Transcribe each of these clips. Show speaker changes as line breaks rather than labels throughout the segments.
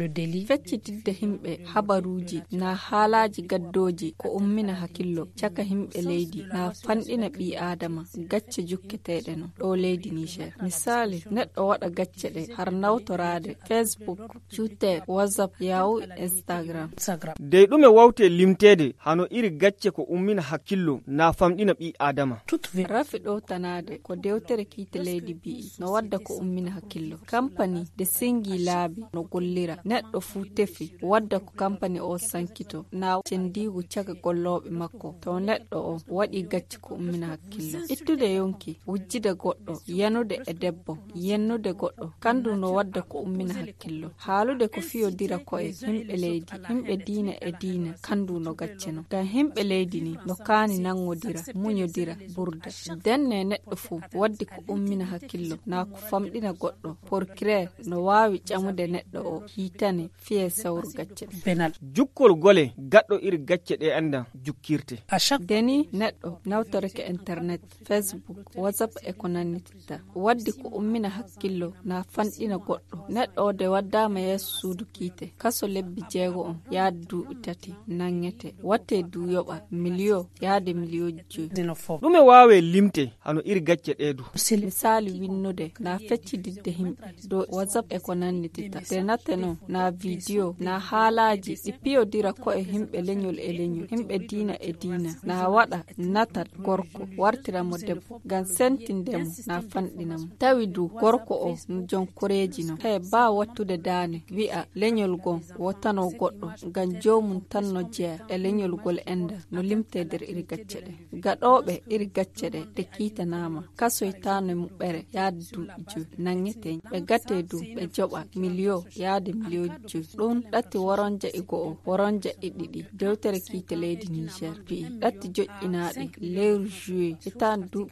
feccitidde himɓe habaruji na haalaji gaddoji ko ummina hakkillo caka himɓe leydi na fanɗina ɓi adama gacce jukketeɗe no ɗo leydi Niger. Misali neɗɗo waɗa gacce ɗe har nawtorade Facebook, Twitter, WhatsApp, Yahoo, Instagram.
Dey ɗume wawte limtede hano iri gacce ko ummina hakkillo na famɗina ɓi adama.
Rafi ɗo tanade ko dewtere kiite leydi bi'i no wadda ko ummina hakkillo. Kampani de singi laabi no gollira neɗɗo fu tefi wadda ko kampani o sankito na cendigu caga golloɓe makko to neɗɗo o waɗi gacce ko ummina hakkillo. Ittude yonki wujjide goɗɗo yanude e debbo yennude goɗɗo kandu no wadda ko ummina hakkillo. Haalude ko fiyodira koye himɓe leydi himɓe diina e diina kandu no gacce no. Ngam himɓe leydi ni no kaani nangodira muñodira burda denne neɗɗo fu waddi ko ummina hakkillo na ko famɗina goɗɗo porcraire no wawi ƴamude neɗɗo o hitane fiye sawru gacce
penal
jukkol gole gaɗɗo iri gacce ɗe anda jukkirte
deni neɗɗo nawtoreke internet Facebook WhatsApp e ko nannititta waddi ko ummina hakkillo na fanɗina goɗɗo neɗɗo o de waddama yeeso suudu kiite kaso lebbi 6 yaade duuɓi 3 nangete watte du yoɓa million yaade million 5
ɗume wawe limte hano iri gacce ɗeedu
misali winnude na feccididde himɓe do WhatsApp e ko nannititta de natte no na video na haalaji ɗi piyodira ko e himɓe leñol e leñol himɓe diina e diina na waɗa natat gorko wartiramo debbo ngam sentindemo na fanɗinamo tawi du gorko o no jonkoreji no he ba wattude daane wi'a leñol gon wottano goɗɗo ngam jomum tan no jeeya e leñol gol enda no limte nder iri gacce ɗe gaɗoɓe iri gacce ɗe de kiitanama kasoytano muɓɓere yaade duuɓi 5 nangete ɓe gatte du ɓe joɓa million yaade million 5 ɗum ɗatti woronja e go'o woronja e ɗiɗi dewtere kiite leydi Niger bii ɗatti joƴƴinaɗi lewru juillet hitan duuɓi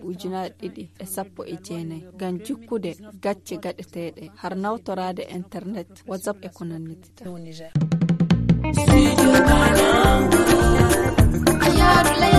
2019 ngam jukkude gacce gaɗeteɗe har nawtorade internet WhatsApp e ko nannitita